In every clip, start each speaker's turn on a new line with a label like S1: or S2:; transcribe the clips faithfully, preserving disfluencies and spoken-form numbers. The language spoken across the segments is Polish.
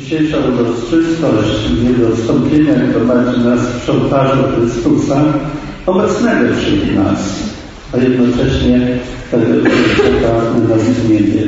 S1: Dzisiejsza uroczystość niedostąpienia prowadzi nas przy ołtarzu Chrystusa obecnego wśród nas, a jednocześnie tego, który czeka na nas w niebie.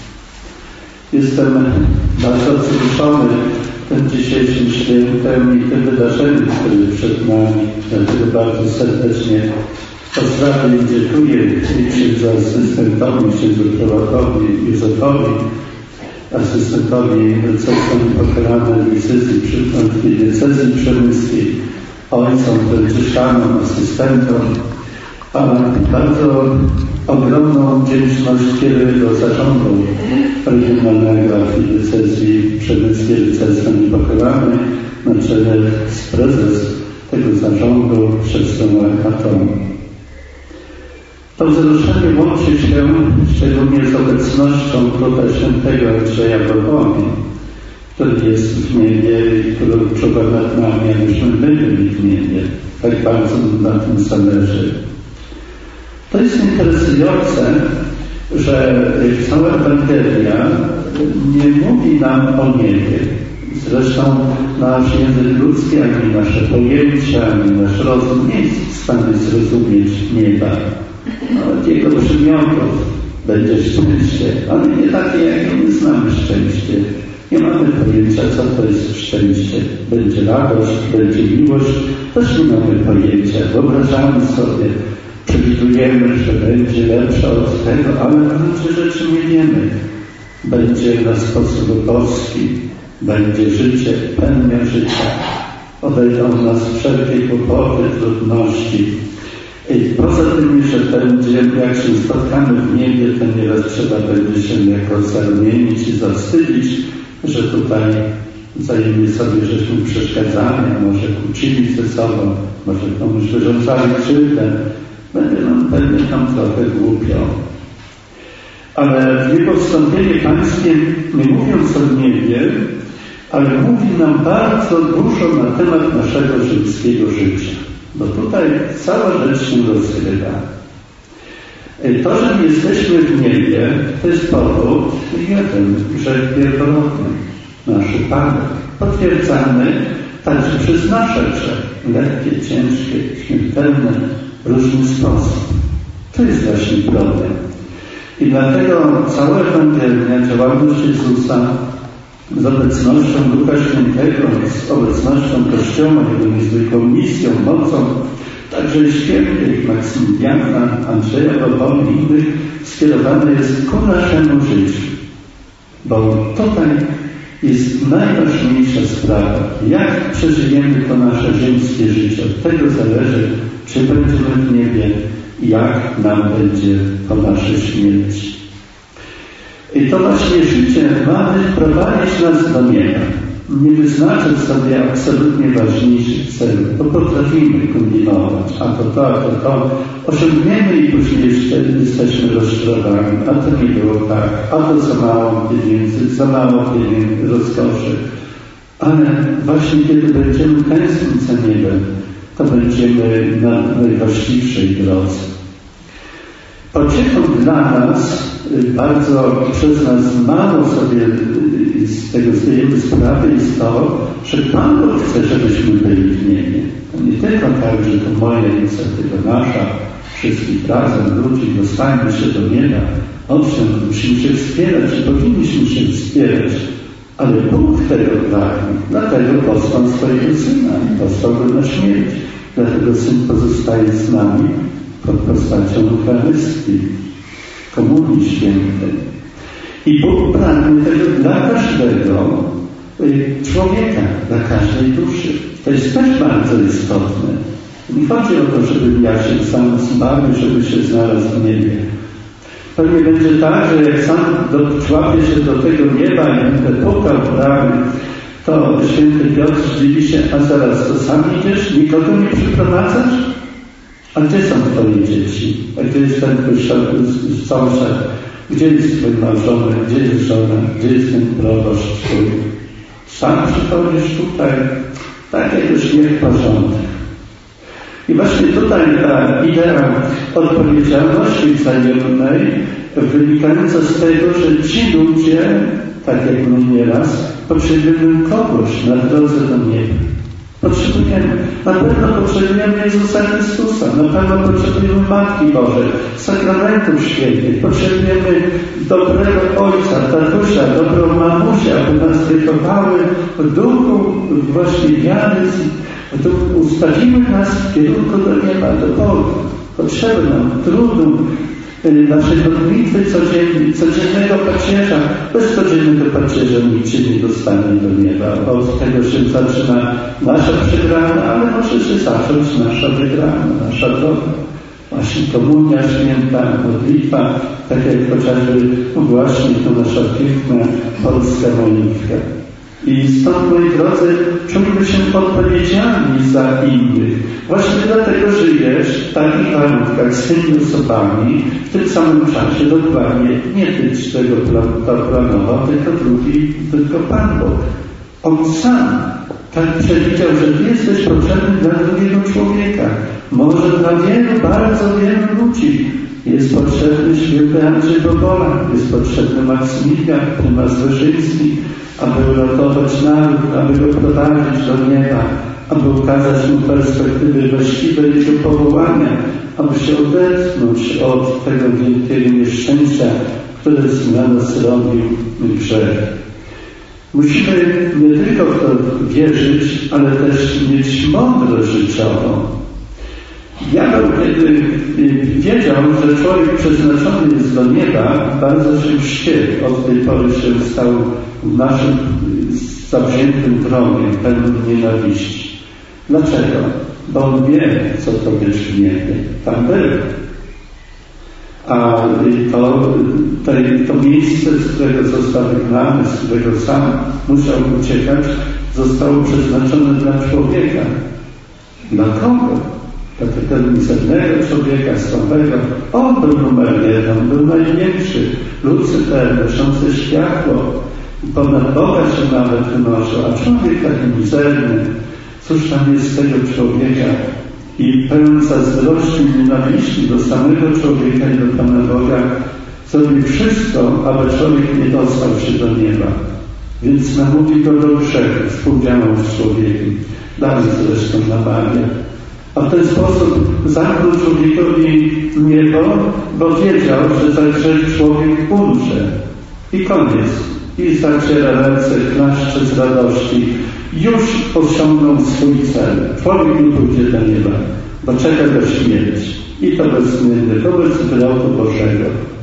S1: Jestem bardzo wzruszony tym dzisiejszym świętem i tym wydarzeniem, które przed nami. Dlatego bardzo serdecznie pozdrawiam i dziękuję i księdzu asystentowi, księdzu prorokowi Józefowi, asystentowi cesarzowi Pocheranej decyzji przy diecezji przemyskiej, ojcom, franciszkanom, asystentom, a bardzo ogromną wdzięczność kieruję do zarządu regionalnego archidiecezji przemyskiej Cesarzowi Pocheranej na czele z prezes tego zarządu siostrą Arkatą. To wzruszenie łączy się szczególnie z obecnością króla świętego Andrzeja Boboli, który jest w niebie i który czuwa nad nami, abyśmy byli w niebie. Tak bardzo na tym zależy. To jest interesujące, że cała Ewangelia nie mówi nam o niebie. Zresztą nasz język ludzki, ani nasze pojęcia, ani nasz rozum nie jest w stanie zrozumieć nieba. Nawet jego przymiotów będzie szczęście, ale nie takie, jak my znamy szczęście. Nie mamy pojęcia, co to jest szczęście. Będzie radość, będzie miłość, też nie mamy pojęcia. Wyobrażamy sobie, przewidujemy, że będzie lepsza od tego, ale na rzeczy rzeczy nie wiemy. Będzie na sposób boski, będzie życie, pełnia życia. Odejdą nas wszelkie kłopoty, trudności. I poza tym, że będzie, jak się spotkamy w niebie, to nieraz trzeba będzie się jakoś zarumienić i zawstydzić, że tutaj wzajemnie sobie żeśmy przeszkadzali, a może kłócili ze sobą, może komuś wyrządzali krzywdę. Będzie nam pewnie tam trochę głupio. Ale w jego wstąpienie pańskie, nie mówiąc o niebie, ale mówi nam bardzo dużo na temat naszego ziemskiego życia. Bo tutaj cała rzecz się rozgrywa. To, że my jesteśmy w niebie, to jest powód jeden, grzech pierworodny, nasz upadek. Potwierdzamy także przez nasze grzechy, lekkie, ciężkie, śmiertelne, w różny sposób. To jest właśnie problem. I dlatego cała Ewangelia, działalność Jezusa z obecnością Ducha Świętego, z obecnością Kościoła, jego niezwykłą misją, mocą, także świętych Maksymiliana, Andrzeja Boboli i innych, skierowane jest ku naszemu życiu. Bo tutaj jest najważniejsza sprawa. Jak przeżyjemy to nasze ziemskie życie? Od tego zależy, czy będziemy w niebie i jak nam będzie po naszej śmierci. I to właśnie życie ma prowadzić nas do nieba. Nie wyznaczyć sobie absolutnie ważniejszych celów, bo potrafimy kombinować, a to to, a to to. Osiągniemy i później jeszcze jesteśmy rozczarowani, a to nie było tak, a to za mało pieniędzy, za mało pieniędzy, rozkoszy. Ale właśnie kiedy będziemy tęsknić za niebem, to będziemy na najwłaściwszej drodze. Pociechą dla nas, bardzo przez nas mało sobie z tego zdajemy sprawy, jest to, że Pan Bóg chce, żebyśmy byli w niebie. To nie tylko tak, że to moja inicjatywa, nasza, wszystkich razem, ludzi, dostajmy się do nieba. Owszem, musimy się wspierać i powinniśmy się wspierać, ale Bóg tego pragnie. Dlatego posłał swojego Syna i posłał go na śmierć. Dlatego Syn pozostaje z nami pod postacią Eucharystii, Komunii Świętej. I Bóg pragnie tego dla każdego człowieka, dla każdej duszy. To jest też bardzo istotne. Nie chodzi o to, żebym ja się sam zbawił, żeby się znalazł w niebie. Pewnie będzie tak, że jak sam doczłapię się do tego nieba i będę pukał w bramy, to święty Piotr zdziwi się, a zaraz to sam idziesz, nikogo nie przyprowadzasz? A gdzie są twoje dzieci? A gdzie jest ten sąsiad? Gdzie jest twój małżonek? Gdzie jest żona? Gdzie jest ten proboszcz twój? Sam przychodzisz tutaj, tak jak już nie w porządku. I właśnie tutaj ta idea odpowiedzialności wzajemnej wynikająca z tego, że ci ludzie, tak jak my nieraz, potrzebujemy kogoś na drodze do nieba. Potrzebujemy. Na pewno potrzebujemy Jezusa Chrystusa. Na pewno potrzebujemy Matki Bożej, sakramentów świętych. Potrzebujemy dobrego Ojca, tatusia, dobrą mamusię, aby nas wychowały w duchu właśnie wiary, w duchu ustawiły nas w kierunku do nieba, do Boga. Potrzebne nam trudu naszej modlitwy codziennej, codziennego pacierza. Bez codziennego pacierza niczym nie dostanie do nieba. Od tego się zaczyna nasza przegrana, ale może się zacząć nasza wygrana, nasza droga. Właśnie komunia święta, modlitwa, tak jak chociażby właśnie to nasza piękna polska modlitwa. I stąd, moi drodzy, czujmy się odpowiedzialni za innych. Właśnie dlatego żyjesz w takich warunkach z tymi osobami, w tym samym czasie dokładnie nie ty tego planował, tylko drugi, tylko Pan Bóg. On sam tak przewidział, że ty jesteś potrzebny dla drugiego człowieka. Może dla wielu, bardzo wielu ludzi. Jest potrzebny święty Andrzej Bobola, jest potrzebny Maksymilian, prymas Wyszyński, aby uratować naród, aby go prowadzić do nieba, aby ukazać mu perspektywy właściwego powołania, aby się odetchnąć od tego wielkiego nieszczęścia, które na nas robił grzech. Musimy nie tylko w to wierzyć, ale też mieć mądrość życiową. Ja kiedy wiedział, że człowiek przeznaczony jest do nieba, bardzo się wściekł. Od tej pory się stał naszym zawziętym wrogiem, pełnym nienawiści. Dlaczego? Bo on wie, co to być w niebie. Tam był. A to, to, to miejsce, z którego został wygnany, z którego sam musiał uciekać, zostało przeznaczone dla człowieka. Dla kogo? Dla tego mizernego człowieka, słabego. On był numer jeden, on był największy. Lucyfer, noszący światło. Ponad Boga się nawet wynosił, a człowiek taki mizerny. Cóż tam jest z tego człowieka? I pełen zazdrości i nienawiści do samego człowieka i do Pana Boga zrobi wszystko, aby człowiek nie dostał się do nieba. Więc namówi go do grzechu, współdziałał z człowiekiem. Dalej zresztą namawia. A w ten sposób zamknął człowiekowi niebo, bo wiedział, że za grzech człowiek umrze. I koniec. I zaciera ręce, klaszcze z radości. Już osiągnął swój cel. Człowiek nie pójdzie do nieba, bo czeka go śmierć. I to bezwzględnie, wobec wyroku Bożego.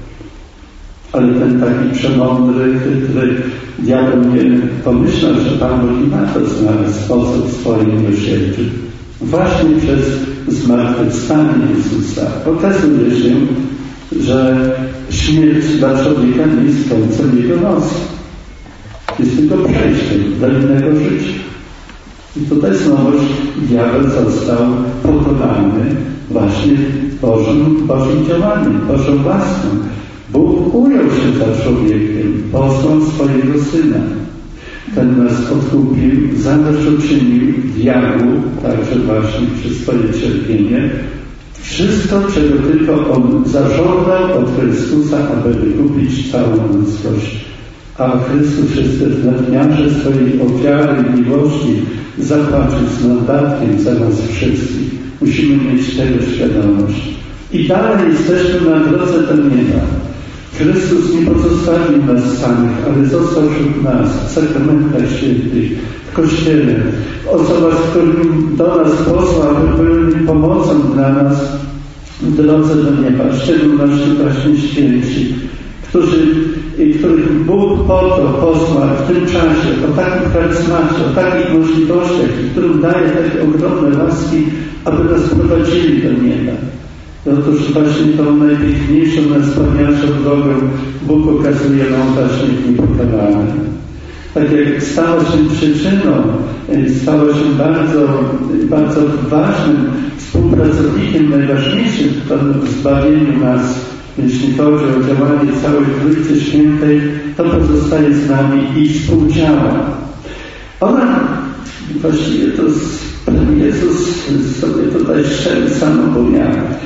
S1: Ale ten taki przemądry, chytry diabeł nie pomyślał, że Pan Bóg i na to znalazł sposób swoim miłosierdziu. Właśnie przez zmartwychwstanie Jezusa okazuje się, że śmierć dla człowieka nie jest końcem jego losu. Jest tylko przejściem do innego życia. I tutaj znowuż diabeł został pokonany właśnie Bożym, Bożym działaniem, Bożą łaską. Bóg ujął się za człowiekiem, posłał swojego Syna. Ten nas odkupił, zadośćuczynił diabłu, także właśnie przez swoje cierpienie. Wszystko, czego tylko On zażądał od Chrystusa, aby wykupić całą ludzkość. A Chrystus jest też w nadmiarze swojej ofiary i miłości zapłacił z mandatkiem za nas wszystkich. Musimy mieć tego świadomość. I dalej jesteśmy na drodze do nieba. Chrystus nie pozostawił nas samych, ale został wśród nas w sakramentach świętych, w Kościele, w osobach, którym do nas posłał, aby były pomocą dla nas w drodze do nieba, w szczególności właśnie święci, którzy, których Bóg po to posłał w tym czasie, o takim charyzmacie, o takich możliwościach, którym daje takie ogromne łaski, aby nas prowadzili do nieba. Otóż właśnie tą najpiękniejszą, najwspanialszą drogę Bóg okazuje nam właśnie w niepokonanym. Tak jak stała się przyczyną, stała się bardzo, bardzo ważnym współpracownikiem, najważniejszym w zbawieniu nas, jeśli chodzi o działanie całej Trójcy Świętej, to pozostaje z nami i współdziała. Ona, właściwie to Pan Jezus sobie tutaj strzelił samobójnie.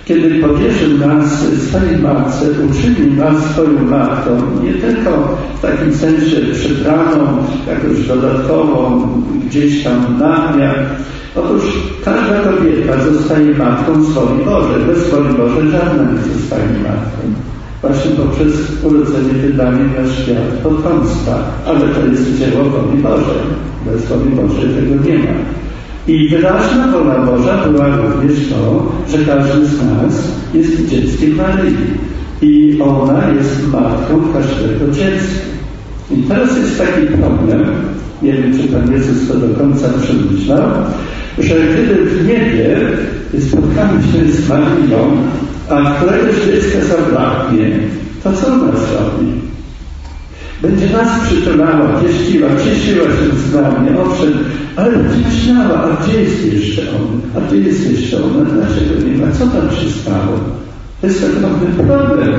S1: kiedy powierzy nas swojej matce, uczyni nas swoją matką, nie tylko w takim sensie przybraną, jakoś dodatkową, gdzieś tam nadmiar. Otóż każda kobieta zostaje matką z woli Bożej. Bez woli Bożej żadna nie zostaje matką. Właśnie poprzez urodzenie, wydanie na świat potomstwa. Ale to jest dzieło woli Bożej. Bez woli Bożej tego nie ma. I wyraźna wola Boża była również to, że każdy z nas jest dzieckiem Maryi. I ona jest matką każdego dziecka. I teraz jest taki problem, nie wiem, czy Pan Jezus to do końca przemyślał, że kiedy w niebie spotkamy się z Maryją, a któregoś dziecka zabraknie, to co ona zrobi? Będzie nas przytulała, pieściła, cieszyła się z nami, owszem, ale będzie myślała, a gdzie jest jeszcze on? A gdzie jest jeszcze ona? Dlaczego nie ma? Co tam się stało? To jest ogromny problem.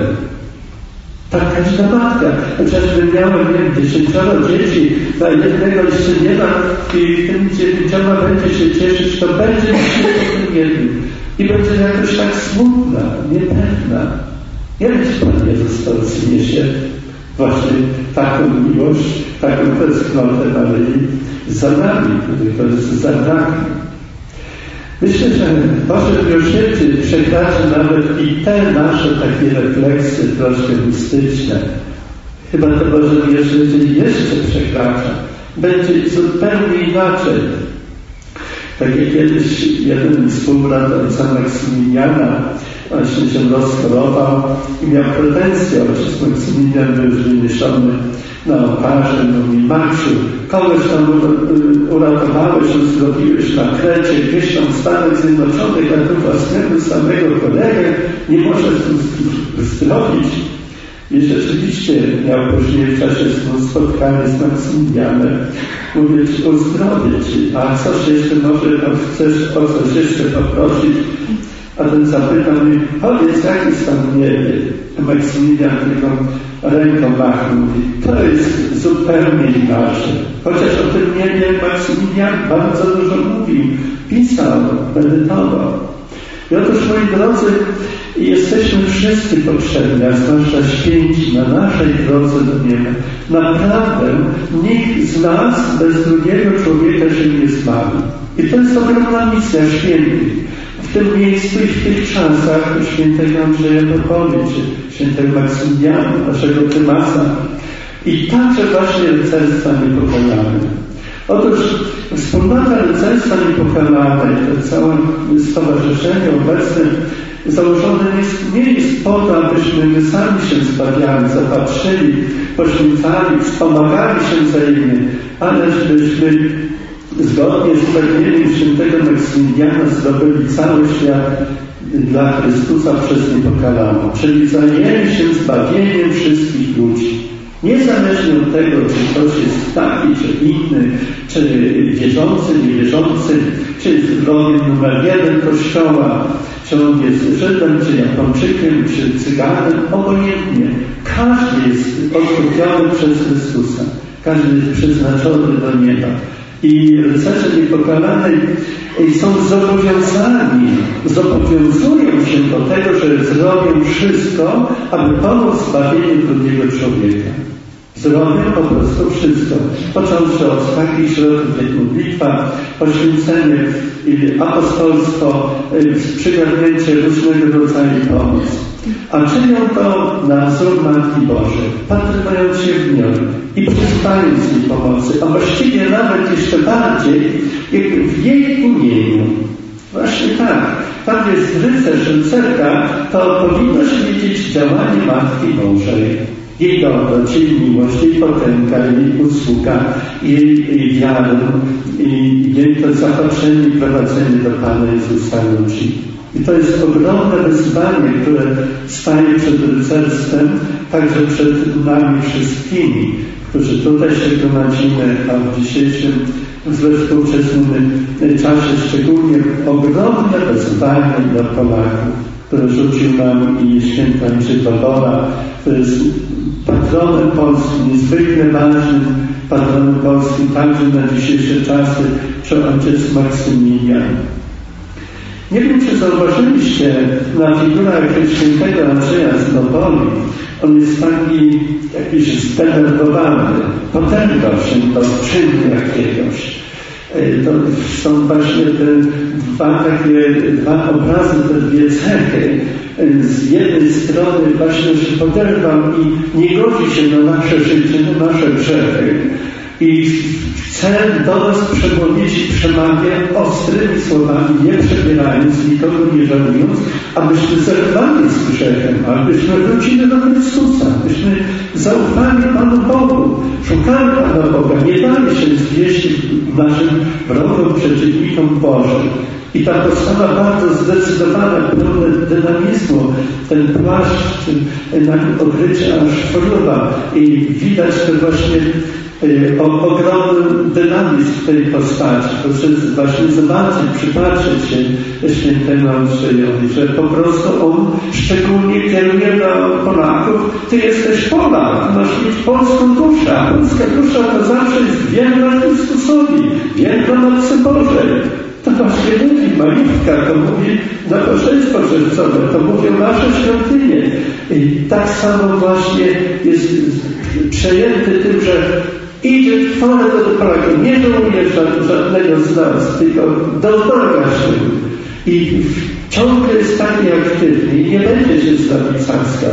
S1: Tak każda matka. Chociażby miałem, nie wiem, dziesięcioro dzieci, na jednego jeszcze nie ma i tym dziewięcioma będzie się cieszyć, to będzie się po tym jednym. I będzie jakoś tak smutna, niepewna. Nie wiem, czy Pan Jezus to przyniesie właśnie taką miłość, taką tęsknotę Maryi za nami, tylko jest za nami. Myślę, że Boże Miłosierdzie przekracza nawet i te nasze takie refleksje troszkę mistyczne. Chyba to Boże Miłosierdzie jeszcze przekracza. Będzie zupełnie inaczej. Tak jak kiedyś jeden współbrat ojca Maksymiliana właśnie się rozchorował i miał pretensje. Ojciec Maksymilian był już wyniesiony na oparze, mówi: Maksiu, kogoś tam uratowałeś, zrobiłeś na Krecie, gdzieś tam w Stanach Zjednoczonych, a tu własnego samego kolegę nie możesz tu zdrowić. I rzeczywiście miał później w czasie spotkania z Maksymilianem mówić: uzdrowię Ci, a coś jeszcze może chcesz o coś jeszcze poprosić? A ten zapytał mnie: powiedz, jak jest tam w niebie? Maksymilian tylko ręką machnął, mówi: to jest zupełnie inaczej. Chociaż o tym niebie Maksymilian bardzo dużo mówił, pisał, medytował. I otóż, moi drodzy, jesteśmy wszyscy potrzebni, a zwłaszcza święci, na naszej drodze do nieba. Naprawdę nikt z nas bez drugiego człowieka się nie zbawi. I to jest ogromna misja świętych. W tym miejscu i w tych czasach świętego Andrzeja Boboli, czy świętego Maksymiliana, naszego prymasa. I także właśnie rycerstwa niepokalane. Otóż wspólnota rycerstwa niepokalane, to całe stowarzyszenie obecne założone jest, nie jest po to, abyśmy my sami się zbawiali, zapatrzyli, poświęcali, wspomagali się wzajemnie, ale żebyśmy zgodnie z pragnieniem świętego Maksymiliana zdobyli cały świat dla Chrystusa przez niepokalaną, czyli zajęli się zbawieniem wszystkich ludzi. Niezależnie od tego, czy ktoś jest taki, czy inny, czy wierzący, niewierzący, czy jest wrogiem numer jeden Kościoła, czy on jest Żydem, czy Japończykiem, czy Cyganem, obojętnie. Każdy jest odkupiony przez Chrystusa. Każdy jest przeznaczony do nieba. I rycerze niepokalanej są zobowiązani, zobowiązują się do tego, że zrobią wszystko, aby pomóc zbawieniu drugiego człowieka. Zrobią po prostu wszystko. Począwszy od takich środków jak modlitwa, poświęcenie, apostolstwo, przygarnięcie różnego rodzaju pomoc. A czynią to na wzór Matki Bożej, patrując się w nią i przystając jej pomocy, a właściwie nawet jeszcze bardziej w jej imieniu. Właśnie tak. Tam jest rycerz, rycerka, to powinno się wiedzieć działanie Matki Bożej. Jej dobroć, jej miłość, jej potęga, jej usługa, jej, jej wiarę, i jej to zapatrzenie i prowadzenie do Pana Jezusa ludzi. I to jest ogromne wyzwanie, które staje przed rycerstwem, także przed nami wszystkimi, którzy tutaj się gromadzimy, a w dzisiejszym, we współczesnym czasie szczególnie ogromne wyzwanie dla Polaków, które rzucił nam i święty Andrzej Bobola, który jest patronem Polski, niezwykle ważnym patronem Polski, także na dzisiejsze czasy, czy ojciec Maksymilian. Nie wiem, czy zauważyliście na figurach świętego Andrzeja z Nopoli. On jest taki jakiś zdenerwowany, potęgał się do czynu jakiegoś. To są właśnie te dwa takie, dwa obrazy, te dwie cechy. Z jednej strony właśnie się poderwał i nie godzi się na nasze życie, na nasze grzechy. I chce do nas przemówić i przemawia ostrymi słowami, nie przebierając, nikogo nie żałując, abyśmy zerwali z grzechem, abyśmy wrócili do Chrystusa, abyśmy zaufali Panu Bogu, szukali Pana Boga, nie dali się zwieść naszym wrogom, przeciwnikom Bożym. I ta postawa bardzo zdecydowana, pełna dynamizmu, ten płaszcz na okrycie aż choroba i widać to właśnie o, ogromny dynamizm w tej postaci. Proszę właśnie zobaczyć, przypatrzeć się świętemu Andrzejowi, że po prostu on szczególnie kieruje do Polaków: ty jesteś Polak, masz mieć polską duszę, a polska dusza to zawsze jest wierna Chrystusowi, wierna Matce Bożej. To właśnie mówi Majówka, to mówi nabożeństwo czerwcowe, to mówią nasze świątynie. I tak samo właśnie jest przejęty tym, że idzie w chwałę do Polaka, nie żałuje żadnego z nas, tylko domaga się. I ciągle jest taki aktywny i nie będzie się z nami cackał.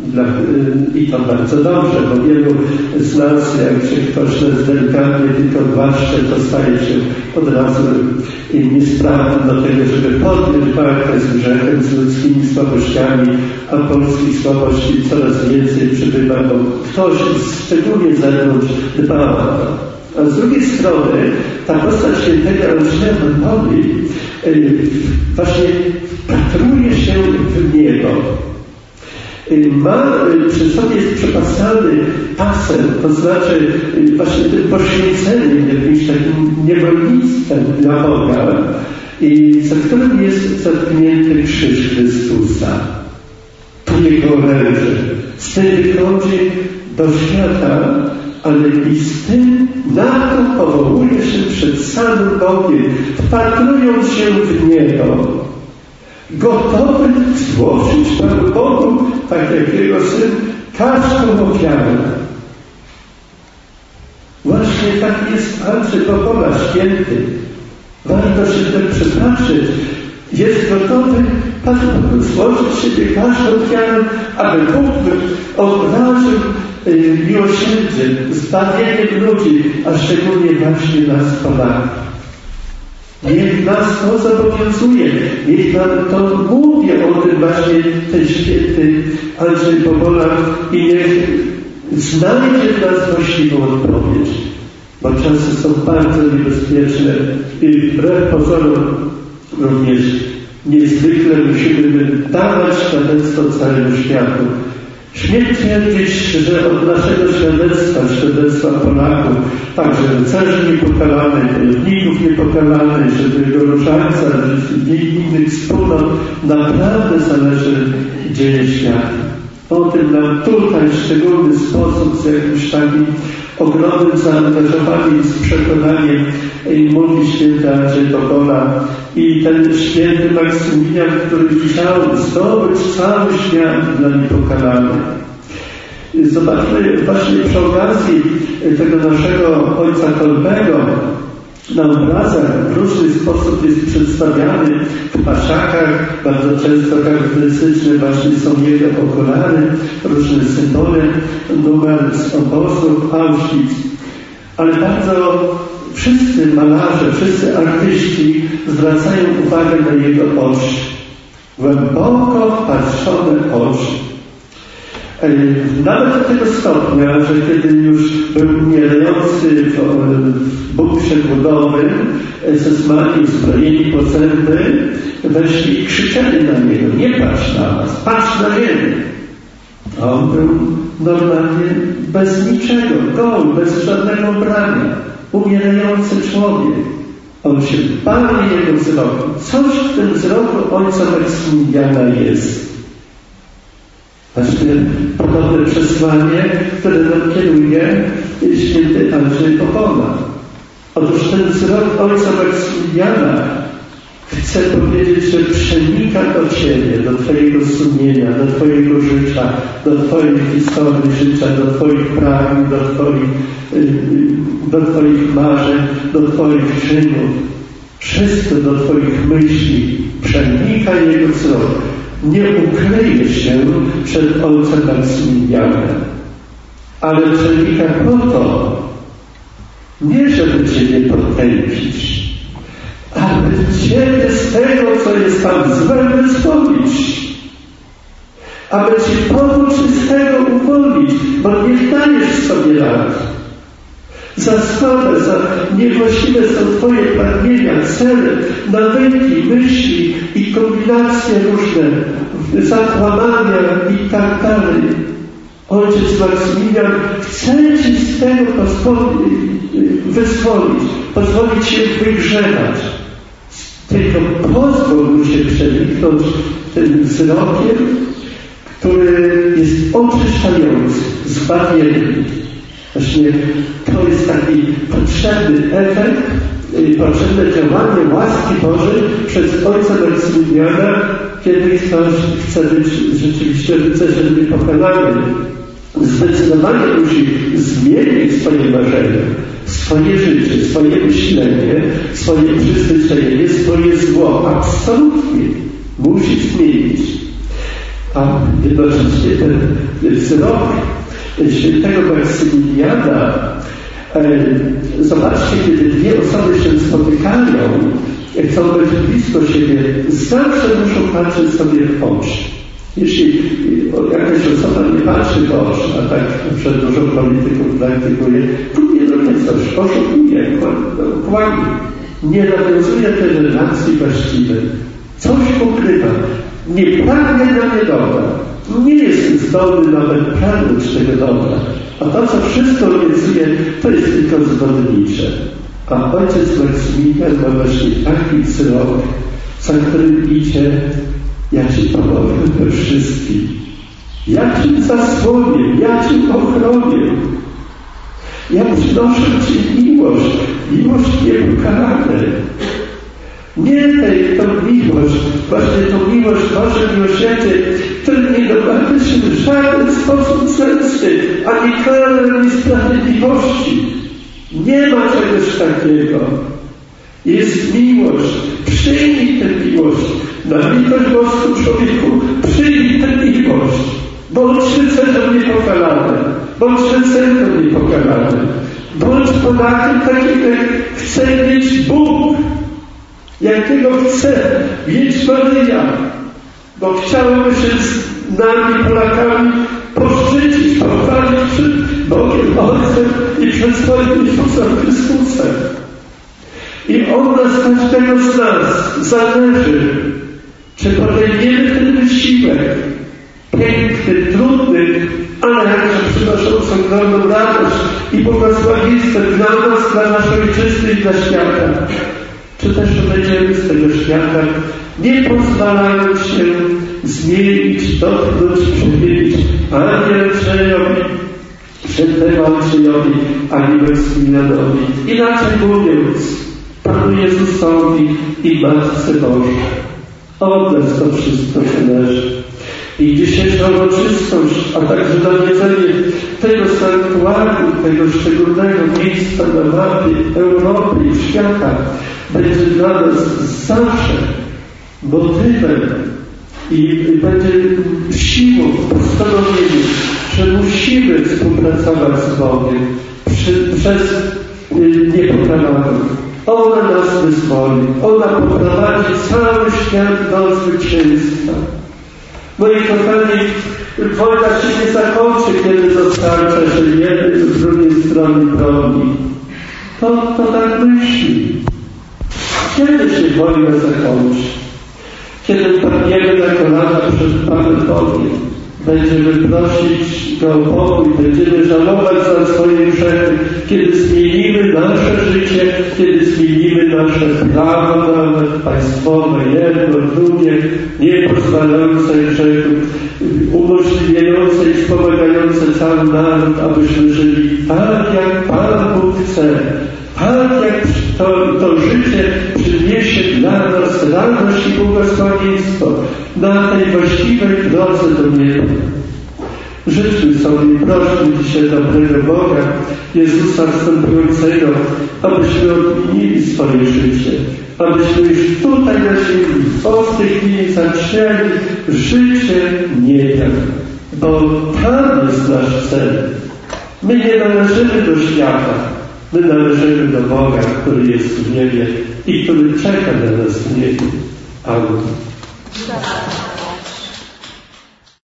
S1: I to bardzo dobrze, bo wielu z nas, jak się ktoś nas delikatnie tylko głaszcze, to staje się od razu niesprawnym do tego, żeby podjąć walkę z grzechem, z ludzkimi słabościami, a polskich słabości coraz więcej przybywa, bo ktoś szczególnie z zewnątrz dba o to. A z drugiej strony ta postać świętego Andrzeja Nopoli właśnie wpatruje się w niebo. Ma przy sobie jest przepasany pasem, to znaczy właśnie tym poświęceniem, jakimś takim niewolnictwem dla Boga, i za którym jest zatknięty krzyż Chrystusa. Tu jego leży. Z tym wychodzi do świata, ale i z tym na to powołuje się przed samym Bogiem, wpatrując się w niebo. Gotowy złożyć Panu Bogu, tak jak Jego Syn, każdą ofiarę. Właśnie tak jest arcykapłan święty. Warto się tak przypatrzeć. Jest gotowy Panu Bogu złożyć siebie każdą ofiarę, aby Bóg obraził miłosierdziem, zbawieniem ludzi, a szczególnie właśnie nas, Polaków. Niech nas to zobowiązuje, niech nam to mówi o tym właśnie ten święty Andrzej Bobola i niech znajdzie w nas właściwą odpowiedź, bo czasy są bardzo niebezpieczne i wbrew pozorom również niezwykle musimy dawać świadectwo całemu światu. Śmiem twierdzić, że od naszego świadectwa, świadectwa Polaków, także rycerzy niepokalanych, wojowników niepokalanych, żeby różańca, że innych wspólnot, naprawdę zależy dzieje świata. O tym nam tutaj w szczególny sposób, z jakimś takim ogromnym zaangażowaniem, z przekonaniem mówi święty Andrzej Bobola i ten święty Maksymilian, który chciał zdobyć cały świat dla niepokalanych. Zobaczmy właśnie przy okazji tego naszego ojca Kolbego, na obrazach w różny sposób jest przedstawiany w paszakach, bardzo często charakterystyczne właśnie są jego okulary, różne symbole, numer z obozu Auschwitz. Ale bardzo wszyscy malarze, wszyscy artyści zwracają uwagę na jego oczy. Głęboko patrzone oczy. Nawet do tego stopnia, że kiedy już był umierający w bunkrze głodowym, ze smakiem zbrojeni po zęby, weszli i krzyczeli na niego: nie patrz na nas, patrz na ziemię. A on był normalnie bez niczego, goły, bez żadnego ubrania, umierający człowiek. On się bawi jego wzroku. Coś w tym wzroku ojca Maksymiliana jest. Właśnie podobne przesłanie, które nam kieruje święty Andrzej Bobola. Otóż ten wzrok ojca Maksymiliana Chcę powiedzieć, że przenika do Ciebie, do Twojego sumienia, do Twojego życia, do Twojej historii życia, do Twoich pragnień, do Twoich, do Twoich marzeń, do Twoich czynów. Wszystko do Twoich myśli przenika Jego wzrok. Nie ukryje się przed Ojcem Maksymilianem, ale przenika po to, nie żeby Ciebie potępić, aby Ciebie z tego, co jest tam złe, wyzwolić. Aby Cię pomóc z tego uwolnić, bo nie dajesz sobie rady. Za słabe, za niewłaściwe są Twoje pragnienia, cele, nawyki, myśli i kombinacje różne, zakłamania i tak dalej. Ojciec Maksymilian chce Ci z tego wyzwolić, pozwolić się wygrzebać. Tylko pozwól mu się przeniknąć tym wzrokiem, który jest oczyszczający, zbawienny. Właśnie to jest taki potrzebny efekt, potrzebne działanie łaski Bożej przez Ojca Maksymiliana, kiedy ktoś chce być rzeczywiście rycerzem niepokonanym. Zdecydowanie musi zmienić swoje marzenia, swoje życie, swoje myślenie, swoje przyzwyczajenie, swoje zło. Absolutnie musi zmienić. A jednocześnie ten wzrok świętego Maksymiliana, e, zobaczcie, kiedy dwie osoby się spotykają, chcą być blisko siebie, zawsze muszą patrzeć sobie w oczy. Jeśli jakaś osoba nie patrzy w oczy, a tak przed dużo polityków praktykuje, próbuje coś, oszukuje, kłamie, nie nawiązuje tej relacji właściwej, coś ukrywa, nie pragnie na nie dobra, nie jest zdolny nawet pragnąć tego dobra, a to, co wszystko obiecuje, to jest tylko zwodnicze. A Ojciec Maksymilian ma właśnie taki wzrok, za którym idzie: ja Ci pomogę we wszystkim. Ja Cię zasłonię, ja Cię ochronię. Ja przynoszę Ci miłość, miłość niepokalaną. Nie tej, tą miłość, właśnie tą miłość Boże miłosierdzie, który nie domaga się w żaden sposób zemsty, ani kary, ani sprawiedliwości. Nie ma czegoś takiego. Jest miłość. Przyjmij tę miłość. Na litość boską człowieku, przyjmij tę miłość. Bądź rycerzem niepokalanym. Bądź rycerzem niepokalanym. Bądź Polakiem takim, jak chce mieć Bóg. Jakiego chce mieć Maryja. Bo chciałyby się z nami, Polakami, poszczycić, pochwalić przed Bogiem Ojcem i przed swoim Jezusem Chrystusem. I od nas, każdego z nas zależy, czy podejmiemy ten wysiłek, piękny, trudny, ale jakże przynoszący ogromną radość i błogosławieństwo dla nas, dla naszej ojczyzny i dla świata. Czy też odejdziemy z tego świata, nie pozwalając się zmienić, dotknąć, przewidzieć ani Andrzejowi, świętemu Andrzejowi, ani Maksymilianowi. Inaczej mówiąc, Panu Jezusowi i Matce Bożej. Od nas to wszystko zależy. I dzisiejsza uroczystość, a także nawiedzenie tego sanktuarium, tego szczególnego miejsca na mapie Europy i świata będzie dla nas zawsze motywem i będzie siłą, postanowieniem, że musimy współpracować z Bogiem przy, przez niepokalaną. Ona nas wyzwoli, ona poprowadzi cały świat do zwycięstwa. Moi kochani, wojna się nie zakończy, kiedy dostarcza się jednej z drugiej strony broni. To, to tak myśli. Kiedy się wojna zakończy? Kiedy padniemy na kolana przed Panem Bogiem, będziemy prosić Go o pokój, będziemy żałować za swoje grzechy, kiedy zmienimy nasze życie, kiedy zmienimy nasze prawo nawet państwowe, jedno, drugie, nie pozwalające grzechu, umożliwiające i wspomagające cały naród, abyśmy żyli tak, jak Pan Bóg chce. tak jak to, to życie przyniesie dla nas radość i błogosławieństwo na tej właściwej drodze do nieba. Życzmy sobie, prośmy dzisiaj dobrego Boga, Jezusa wstępującego, abyśmy odmienili swoje życie, abyśmy już tutaj na ziemi, od tej chwili zaczęli życie nieba, bo tam jest nasz cel. My nie należymy do świata, my należymy do Boga, który jest w niebie i który czeka na nas w niebie. Amen.